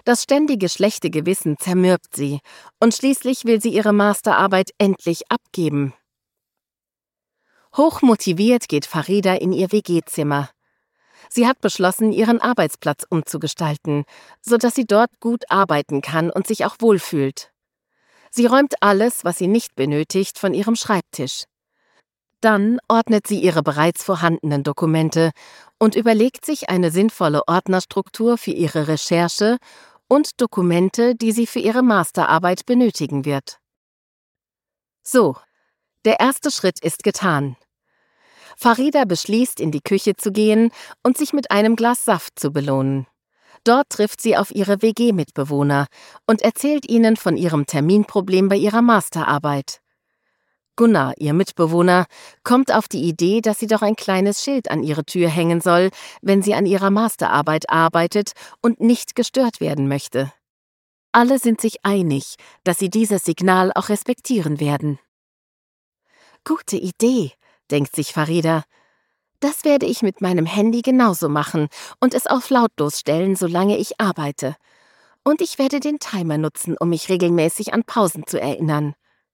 Das ständige schlechte Gewissen zermürbt sie und schließlich will sie ihre Masterarbeit endlich abgeben. Hochmotiviert geht Farida in ihr WG-Zimmer. Sie hat beschlossen, ihren Arbeitsplatz umzugestalten, sodass sie dort gut arbeiten kann und sich auch wohlfühlt. Sie räumt alles, was sie nicht benötigt, von ihrem Schreibtisch. Dann ordnet sie ihre bereits vorhandenen Dokumente und überlegt sich eine sinnvolle Ordnerstruktur für ihre Recherche und Dokumente, die sie für ihre Masterarbeit benötigen wird. So, der erste Schritt ist getan. Farida beschließt, in die Küche zu gehen und sich mit einem Glas Saft zu belohnen. Dort trifft sie auf ihre WG-Mitbewohner und erzählt ihnen von ihrem Terminproblem bei ihrer Masterarbeit. Gunnar, ihr Mitbewohner, kommt auf die Idee, dass sie doch ein kleines Schild an ihre Tür hängen soll, wenn sie an ihrer Masterarbeit arbeitet und nicht gestört werden möchte. Alle sind sich einig, dass sie dieses Signal auch respektieren werden. Gute Idee, denkt sich Farida. Das werde ich mit meinem Handy genauso machen und es auf lautlos stellen, solange ich arbeite. Und ich werde den Timer nutzen, um mich regelmäßig an Pausen zu erinnern.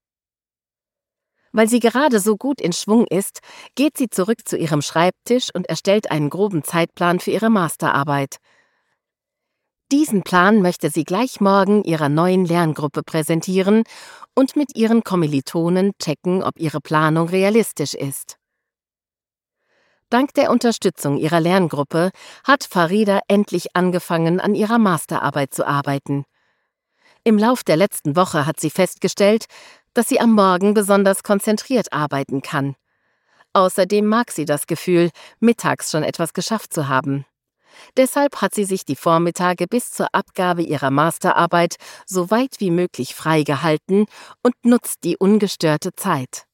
Weil sie gerade so gut in Schwung ist, geht sie zurück zu ihrem Schreibtisch und erstellt einen groben Zeitplan für ihre Masterarbeit. Diesen Plan möchte sie gleich morgen ihrer neuen Lerngruppe präsentieren und mit ihren Kommilitonen checken, ob ihre Planung realistisch ist. Dank der Unterstützung ihrer Lerngruppe hat Farida endlich angefangen, an ihrer Masterarbeit zu arbeiten. Im Lauf der letzten Woche hat sie festgestellt, dass sie am Morgen besonders konzentriert arbeiten kann. Außerdem mag sie das Gefühl, mittags schon etwas geschafft zu haben. Deshalb hat sie sich die Vormittage bis zur Abgabe ihrer Masterarbeit so weit wie möglich freigehalten und nutzt die ungestörte Zeit.